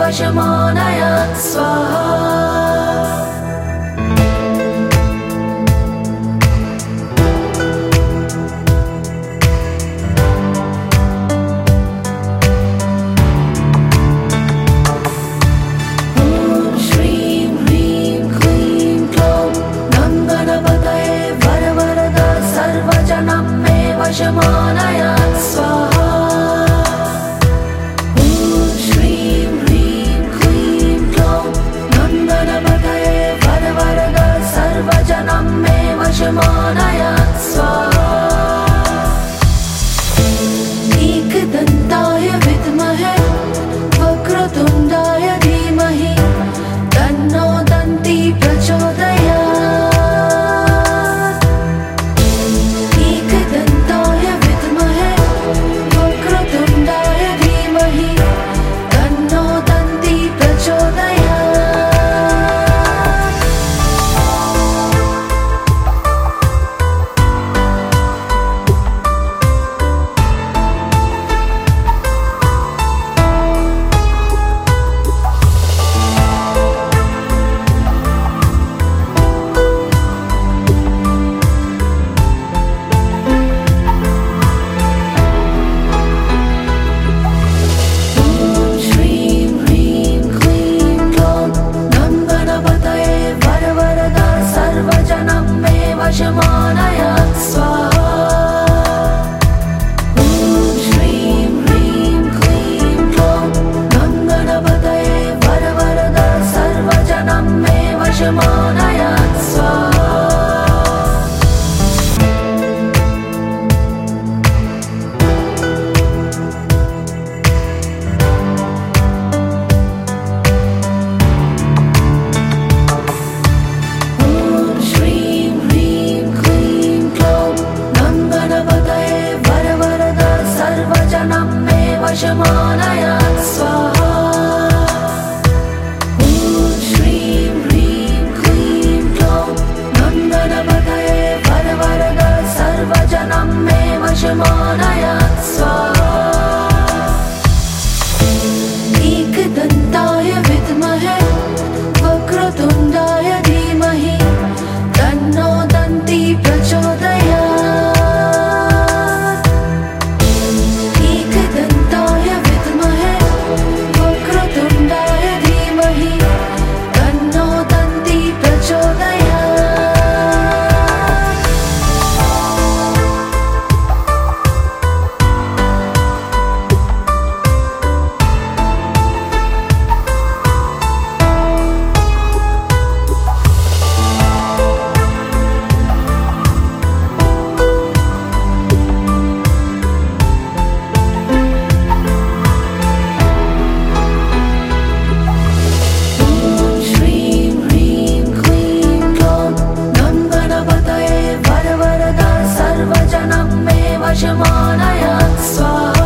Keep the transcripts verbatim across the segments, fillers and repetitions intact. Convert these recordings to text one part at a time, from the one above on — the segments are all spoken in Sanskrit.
वशमानय स्वाहा। वशमानय स्वाहा। ॐ श्रीं ह्रीं क्लीं क्लौं नन्दनपतये वरवरद सर्वजनं मे वशमानय स्वाहा। एकदन्ताय विद्महे वक्रतुण्डाय धीमहि तन्नो दन्ती प्रचोदयात्। वशमानय स्वाहा। ॐ श्रीं ह्रीं क्लीं क्लौं नन्दनपतये वरवरद सर्वजनं मे वशमानय स्वाहा। वशमानय स्वाहा। ॐ श्रीं ह्रीं क्लीं क्लौं नन्दनपतये वरवरद सर्वजनं मे वशमानय स्वाहा। एकदन्ताय विद्महे वक्रतुण्डाय धीमहि तन्नो दन्ती प्रचोदयात्। वशमानय स्वाहा।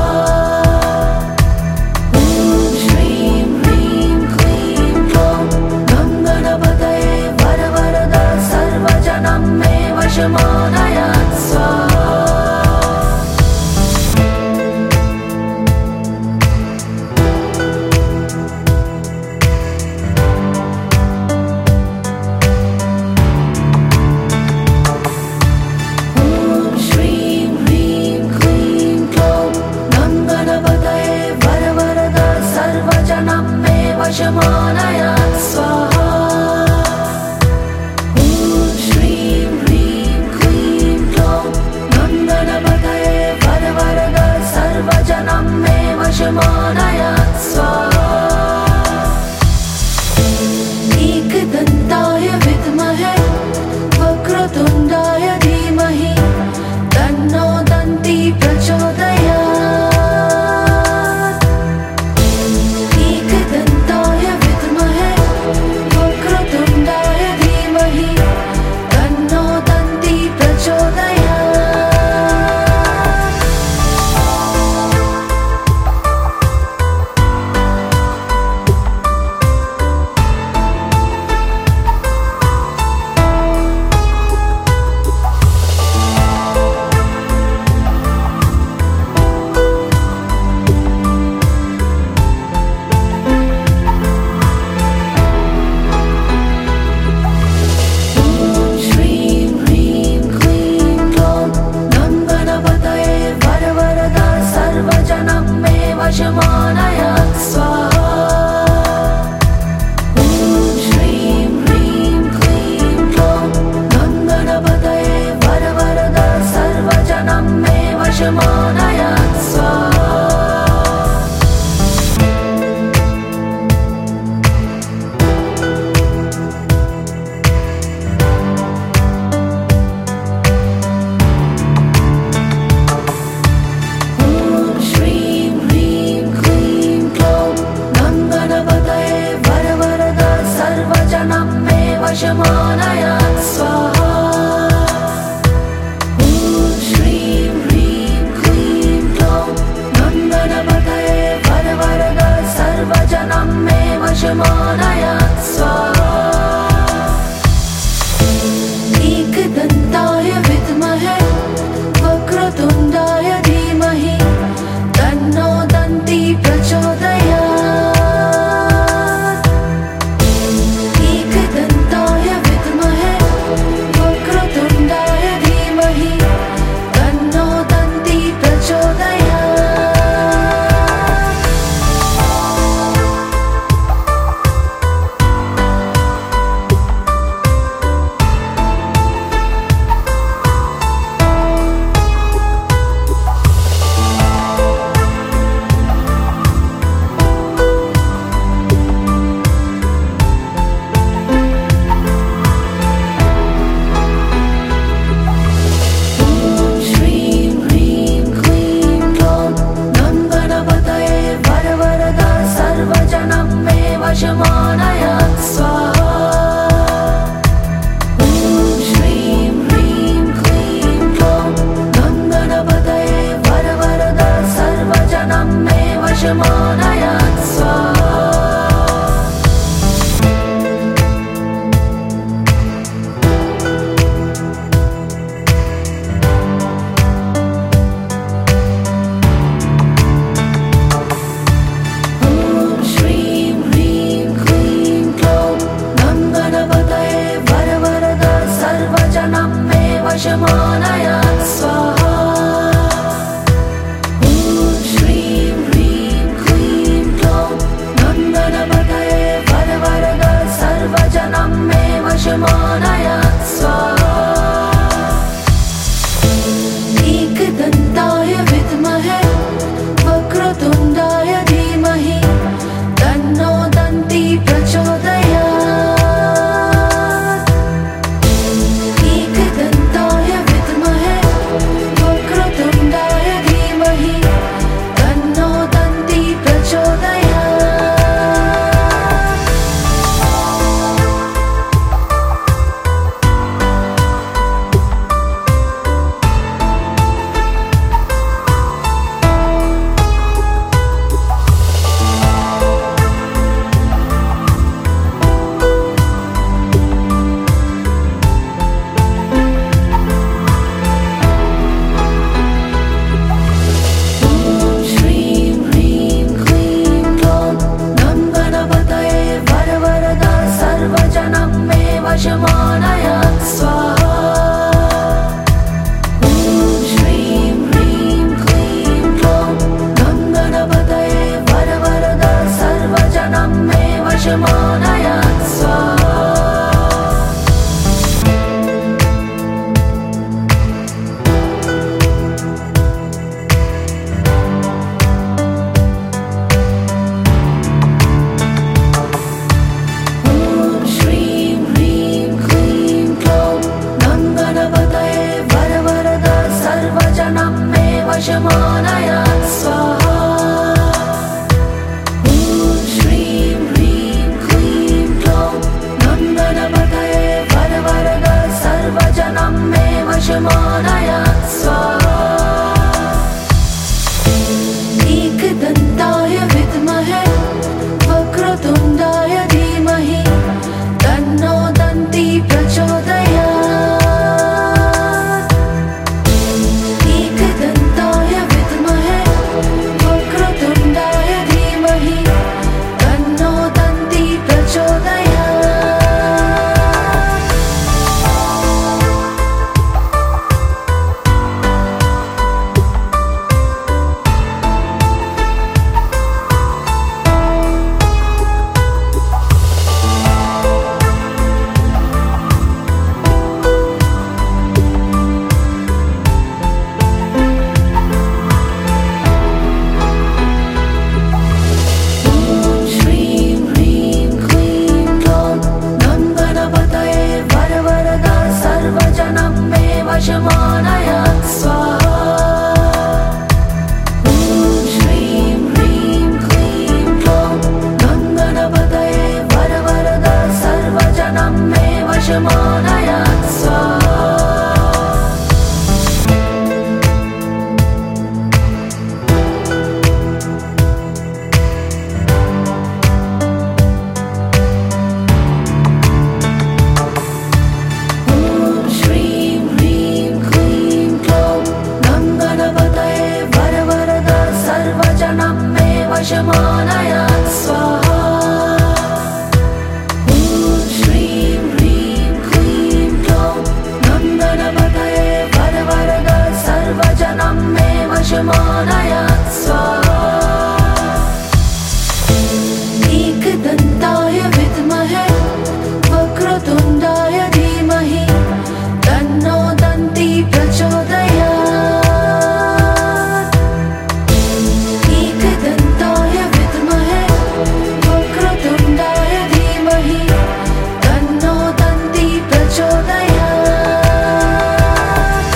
ॐ श्रीं ह्रीं क्लीं क्लौं नन्दनपतये वरवरद सर्वजनं मे वशमानय स्वाहा। वशमानय स्वाहा। ॐ श्रीं ह्रीं क्लीं क्लौं नन्दनपतये वरवरद सर्वजनं मे वशमानय स्वाहा। एकदन्ताय विद्महे वक्रतुण्डाय धीमहि तन्नो दन्ती प्रचोदयात्। वशमानय स्वाहा ॐ श्रीं ह्रीं क्लीं क्लौं गङ्गणपतये वरवरद सर्वजनं मे वशमानय स्वाहा वशमानय स्वाहा ॐ श्रीं ह्रीं क्लीं क्लौं गङ्गणपतये वरवरद सर्वजनं मे वशमानय स्वाहा एकदन्ताय विद्महे वक्रतुण्डाय धीमहि तन्नो दन्ती प्रचोदयात् एकदन्ताय विद्महे वक्रतुण्डाय धीमहि तन्नो दन्ती प्रचोदयात् वशमानय स्वाहा ॐ श्रीं ह्रीं क्लीं क्लौं गङ्गणपतये वरवरद सर्वजनं मे वशमानय स्वाहा वशमानय स्वाहा ॐ श्रीं ह्रीं क्लीं क्लौं गङ्गणपतये वरवरद सर्वजनं मे वशमानय स्वाहा एकदन्ताय विद्महे वक्रतुण्डाय धीमहि तन्नो दन्ती प्रचोदयात् एकदन्ताय विद्महे वक्रतुण्डाय धीमहि तन्नो दन्ती प्रचोदयात् वशमानय स्वाहा ॐ श्रीं ह्रीं क्लीं क्लौं गङ्गणपतये वरवरद सर्वजनं मे वशमानय स्वाहा वशमानय स्वाहा ॐ श्रीं ह्रीं क्लीं क्लौं गङ्गणपतये वरवरद सर्वजनं मे वशमानय स्वाहा एकदन्ताय विद्महे वक्रतुण्डाय धीमहि तन्नो दन्ती प्रचोदयात् एकदन्ताय विद्महे वशमानय स्वाहा एकदन्ताय विद्महे वक्रतुण्डाय धीमहि तन्नो दन्ती प्रचोदयात् एकदन्ताय विद्महे वक्रतुण्डाय धीमहि तन्नो दन्ती प्रचोदयात्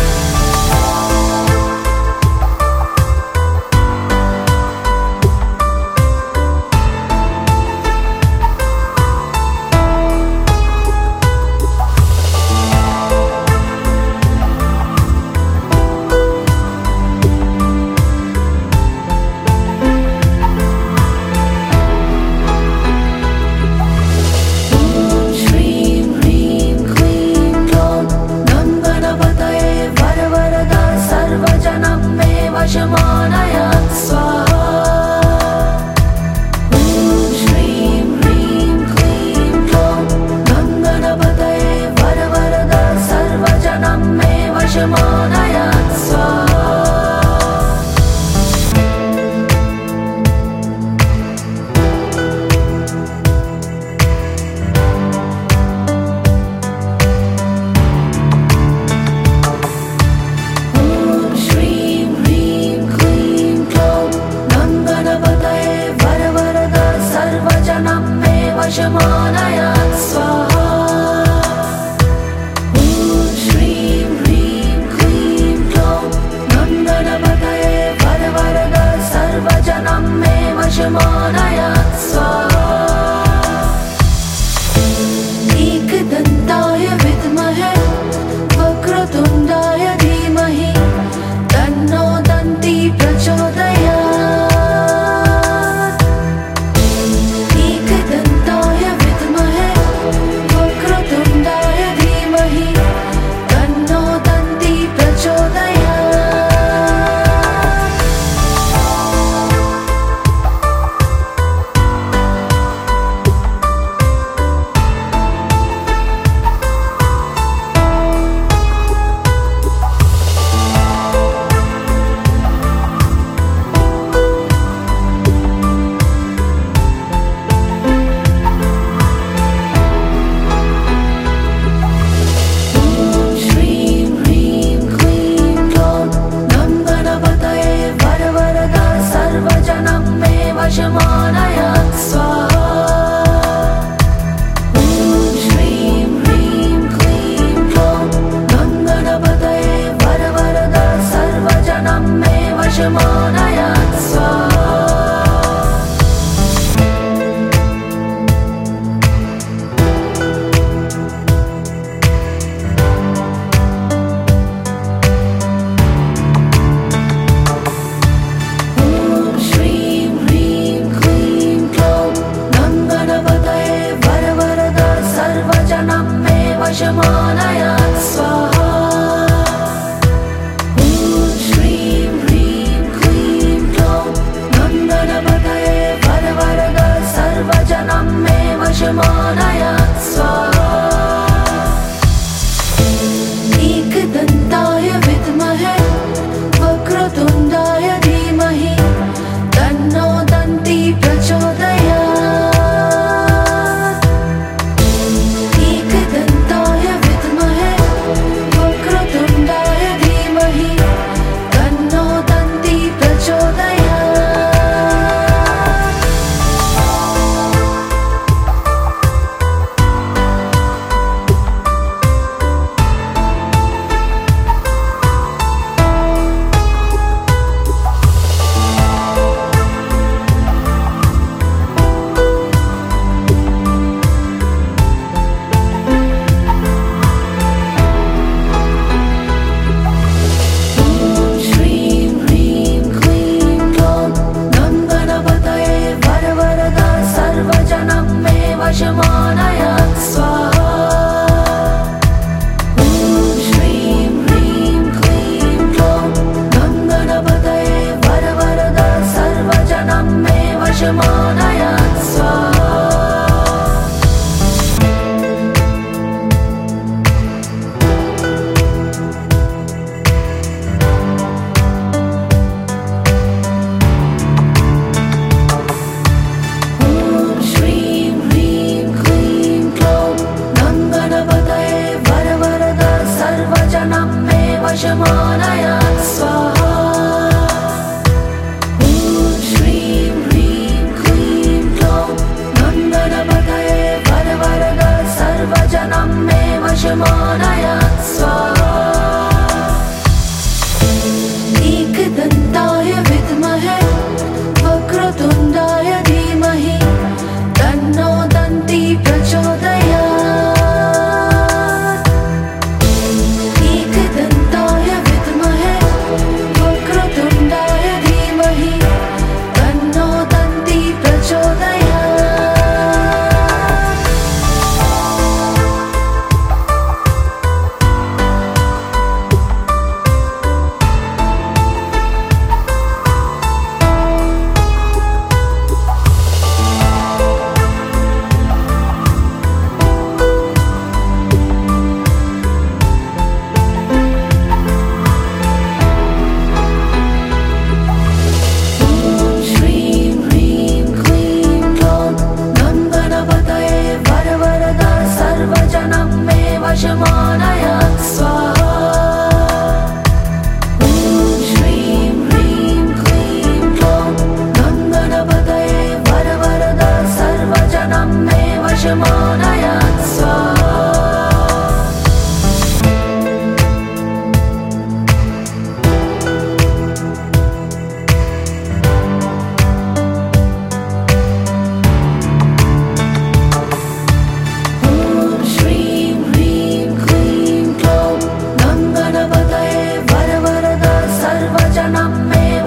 वशमानय स्वाहा ॐ श्रीं ह्रीं क्लीं क्लौं गङ्गणपतये वरवरद सर्वजनं मे वशमानय स्वाहा वशमानय स्वाहा ॐ श्रीं ह्रीं क्लीं क्लौं गङ्गणपतये वरवरद सर्वजनं मे वशमानय स्वाहा एकदन्ताय विद्महे वक्रतुण्डाय धीमहि तन्नो दन्ती प्रचोदयात् एकदन्ताय विद्महे वक्रतुण्डाय धीमहि तन्नो दन्ती प्रचोदयात् वशमानय स्वाहा ॐ श्रीं ह्रीं क्लीं क्लौं गङ्गणपतये वरवरद सर्वजनं मे वशमानय स्वाहा वशमानय स्वाहा ॐ श्रीं ह्रीं क्लीं क्लौं गङ्गणपतये वरवरद सर्वजनं मे वशमानय स्वाहा एकदन्ताय विद्महे वक्रतुण्डाय धीमहि तन्नो दन्ती प्रचोदयात् एकदन्ताय विद्महे वक्रतुण्डाय धीमहि तन्नो दन्ती प्रचोदयात्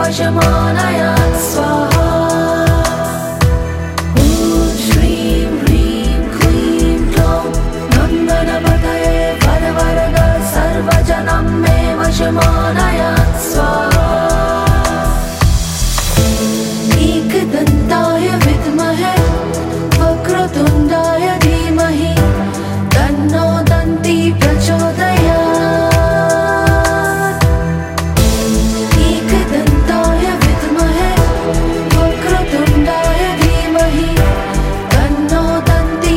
वशमानय स्वाहा। ॐ श्रीं ह्रीं क्लीं क्लौं गं गणपतये वरवरद सर्वजनं मे वशमानय स्वाहा। एकदन्ताय विद्महे वक्रतुण्डाय धीमहि तन्नो दन्ती प्रचोदयात्। एकदन्ताय विद्महे वक्रतुण्डाय धीमहि तन्नो दन्ती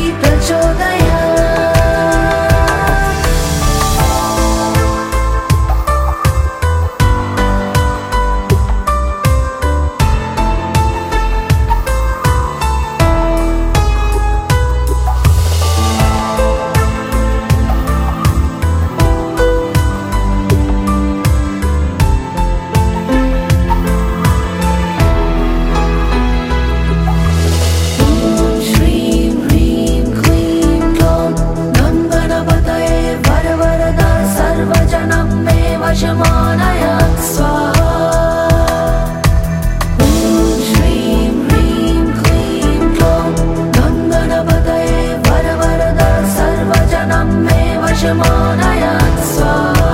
प्रचोदयात्। वशमानय स्वाहा। ॐ श्रीं ह्रीं क्लीं क्लौं गं गणपतये वरवरद सर्वजनं मे वशमानय स्वाहा।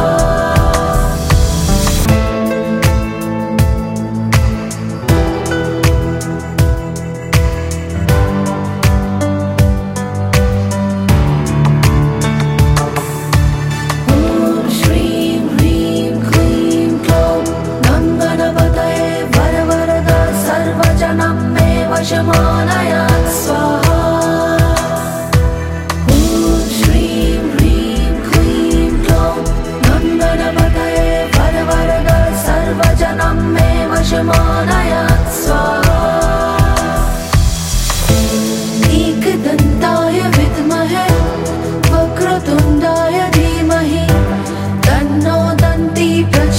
वशमानय स्वाहा। ॐ श्रीं ह्रीं क्लीं क्लौं गं गणपतये वरवरद सर्वजनं मे वशमानय स्वाहा। एकदन्ताय विद्महे वक्रतुण्डाय धीमहि तन्नो दन्ती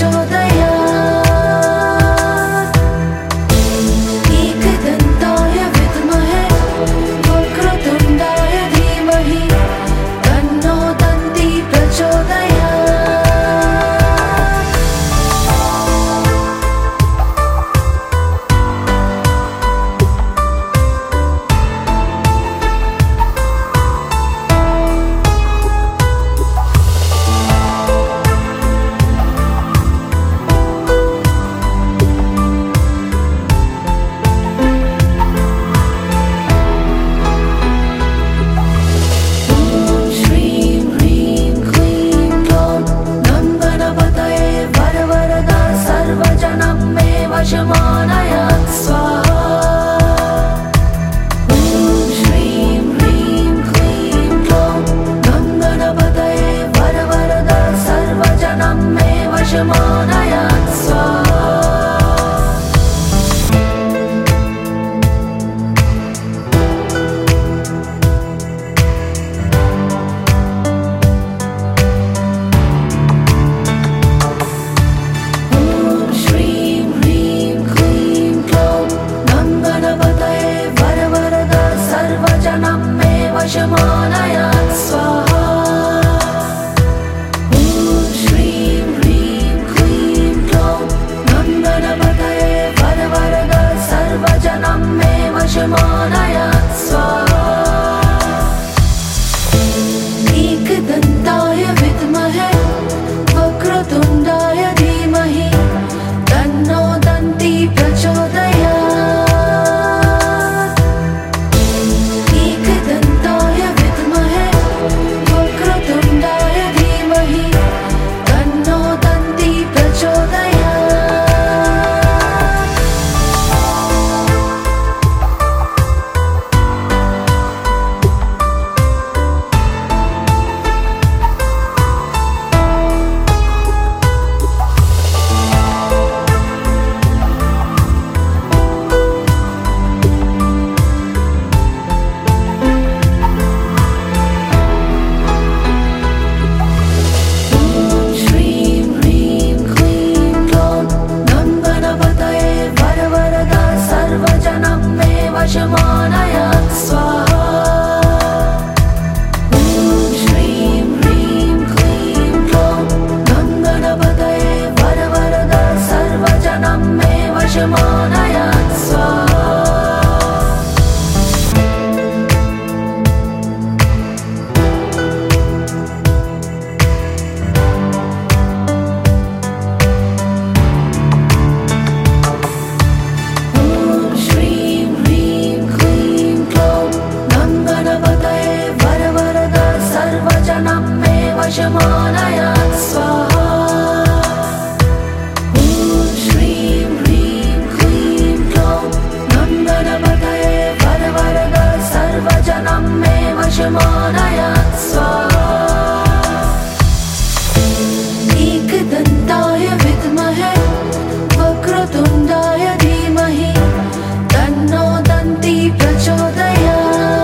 प्रचोदयात्। एकदन्ताय विद्महे वक्रतुण्डाय धीमहि तन्नो दन्ती प्रचोदयात्। वशमानय स्वाहा। ॐ श्रीं ह्रीं क्लीं क्लौं गं गणपतये वरवरद सर्वजनं मे वशमानय स्वाहा। ॐ श्रीं ह्रीं क्लीं वशमानयात् स्वाहा। वशमानयात् स्वाहा। ॐ श्रीं ह्रीं क्लीं ग्लौं गङ्गणपतये वरवरद सर्वजनं मे वशमानयात् स्वाहा। एकदन्ताय विद्महे वक्रतुण्डाय धीमहि तन्नो दन्ती प्रचोदयात्।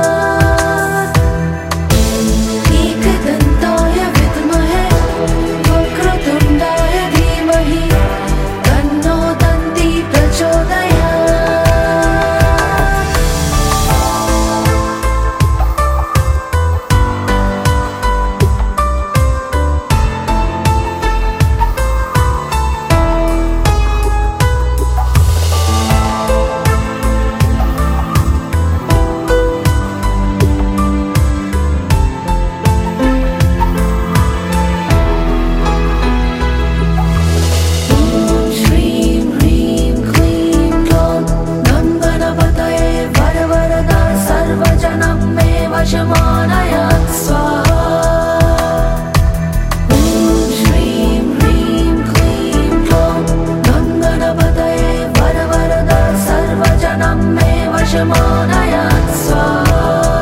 वशमानयात् स्वाहा। ॐ श्रीं ह्रीं क्लीं ग्लौं गङ्गणपतये वरवरद सर्वजनं मे वशमानयात् स्वाहा।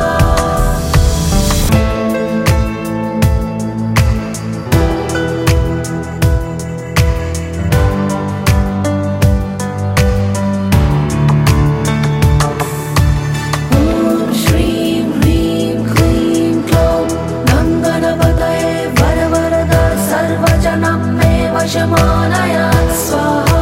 वशमानयात् स्वाहा।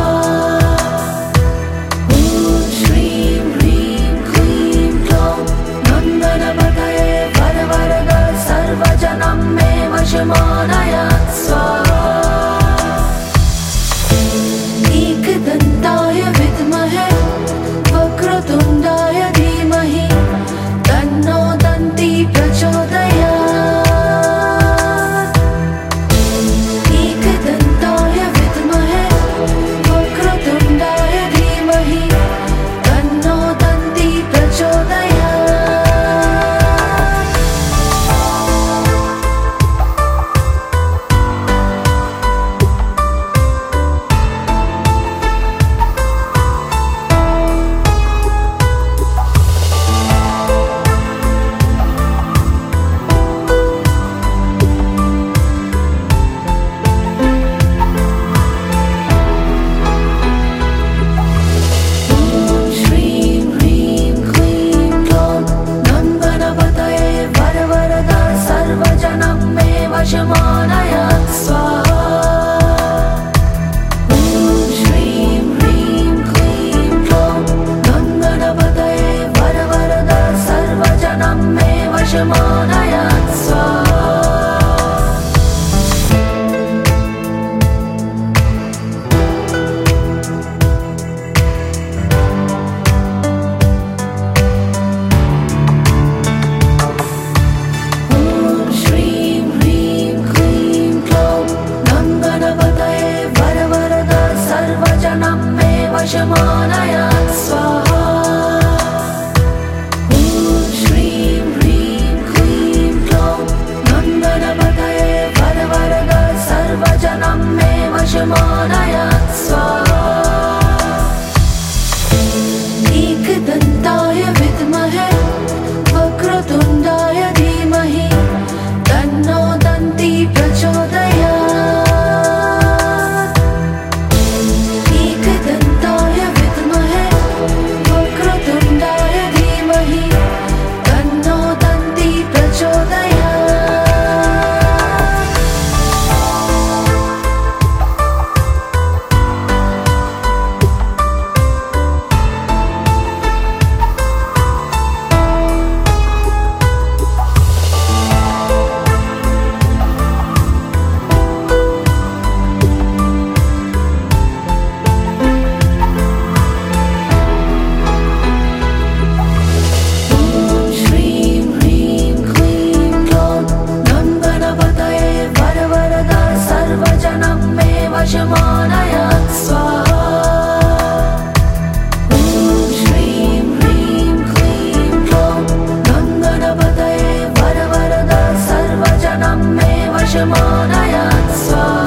ॐ श्रीं ह्रीं क्लीं ग्लौं गङ्गणपतये वरवरद सर्वजनं मे वशमानयात् स्वाहा। एकदन्ताय विद्महे वक्रतुण्डाय धीमहि तन्नो दन्ती प्रचोदयात्। वशमानयात् स्वाहा। ॐ श्रीं ह्रीं क्लीं ग्लौं गङ्गणपतये वरवरद सर्वजनं मे वशमानयात् स्वाहा। वशमानयात् स्वाहा। ॐ श्रीं ह्रीं क्लीं ग्लौं गङ्गणपतये वरवरद सर्वजनं मे वशमानयात् स्वाहा। एकदन्ताय विद्महे वक्रतुण्डाय धीमहि तन्नो दन्ती प्रचोदयात्। प्रचोदयात् स्वाहा।